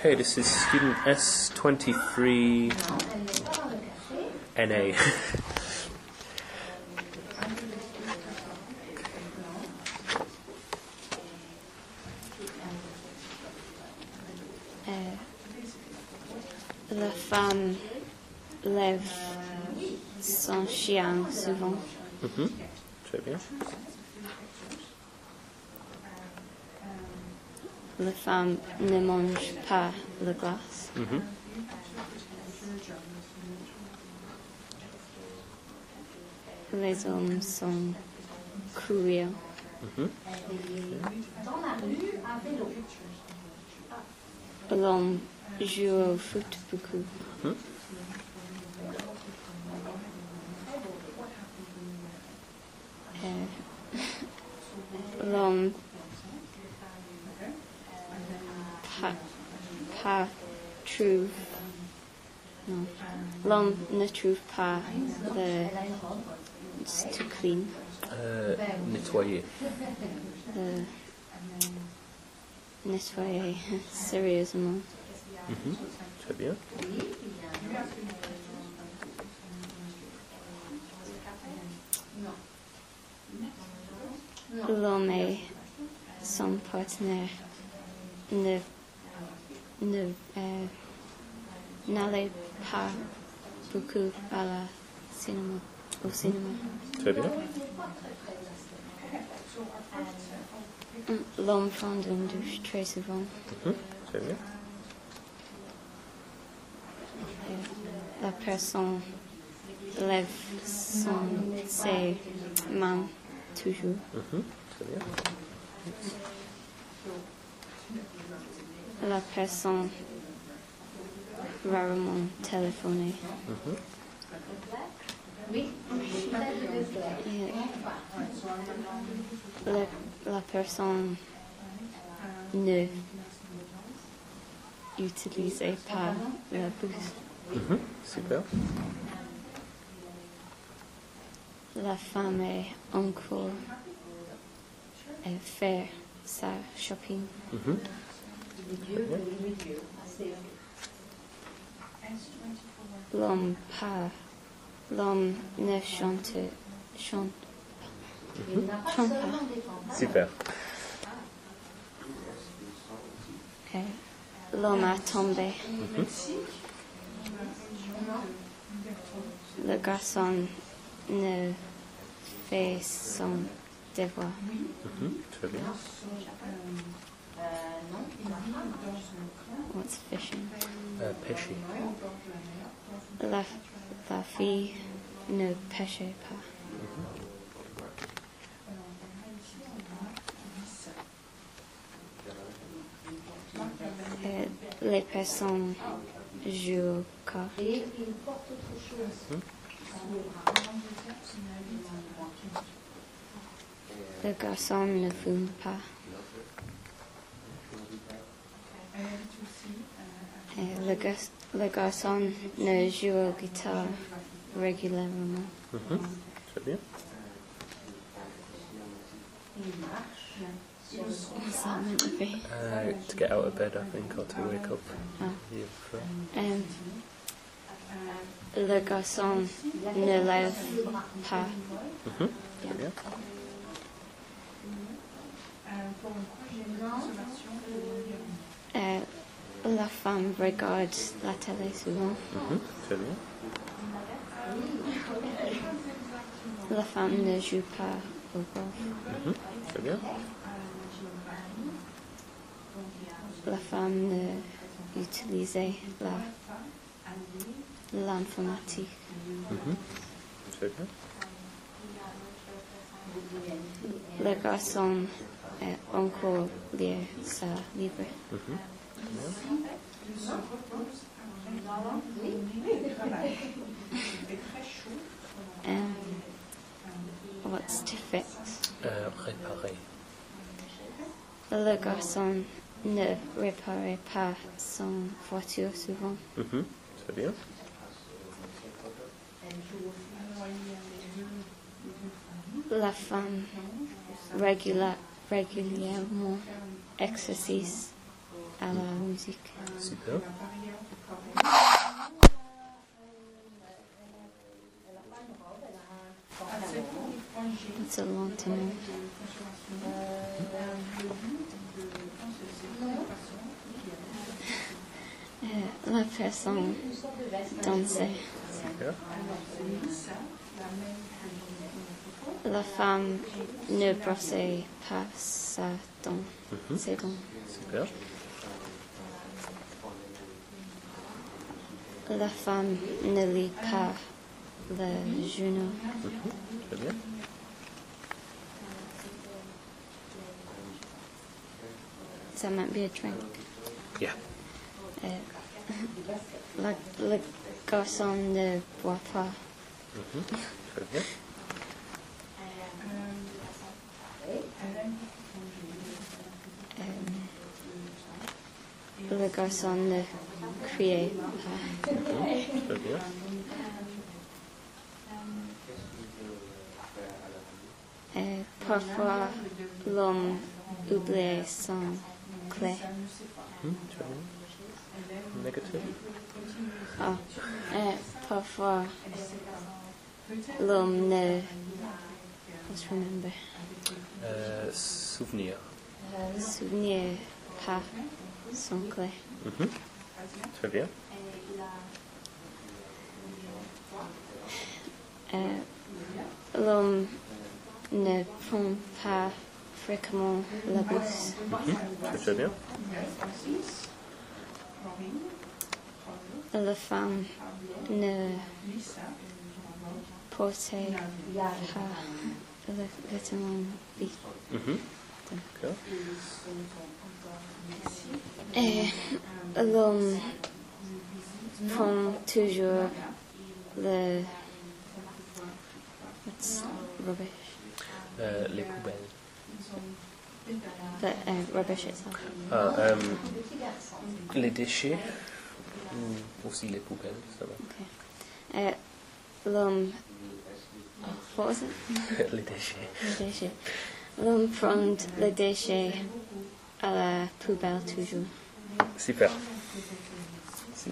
Okay, this is student S23NA. La femme lève son chien souvent. Très bien. La femme ne mange pas la glace. Les hommes sont cruels. L'homme joue au foot beaucoup. L'homme l'homme ne trouve pas le to clean. Nettoyer. Nettoyer sérieusement. Très bien. L'homme et son partenaire n'allaient pas beaucoup au cinéma. Très bien. L'homme prend une douche très souvent. Très bien. La personne lève ses mains toujours. Très bien. La personne rarement téléphoner. La personne ne utilisait pas la bus. Super. La femme est encore faire sa shopping. L'homme ne chante pas. Super. L'homme a tombé. Le garçon ne fait son devoir. Très bien. What's fishing? Pêcher. La fille ne pêchait pas. Les personnes jouent aux cartes. Le garçon ne fume pas. Le garçon ne joue au guitare régulièrement. Très bien. What's that meant to be? To get out of bed, I think, or to wake up. Le garçon ne lève pas. Très bien. La femme regarde la télé souvent. Très bien. La femme ne joue pas au golf. Très bien. La femme ne utilisait l'informatique. Très bien. Le garçon est encore lire sa livre. What's to fix? Réparer. Le garçon ne réparait pas son voiture souvent. Très bien. La femme régulièrement exercice à la musique. Super. C'est lentement. La personne dansait. Super. La femme ne brossait pas sa dent. Ses dents. Super. La femme ne lit pas le journal. Très bien. Ça might be a drink. Yeah. Le garçon ne boit pas. Très bien. Le garçon ne criait pas. Très bien. Parfois, l'homme oubliait son clé. Très bien. Négatif. Parfois, l'homme ne... Let's remember. Souvenir. Souvenir pas son clé. Très bien. L'homme ne prend pas fréquemment la bus. Très bien. La femme ne portait pas le vêtement vite. D'accord. Et l'homme prend toujours le... What's rubbish? Les poubelles. The rubbish itself. Les déchets. Ou aussi les poubelles, ça va. Okay. L'homme... What was it? Les déchets. Les déchets. L'homme prend les déchets à la poubelle toujours. Super.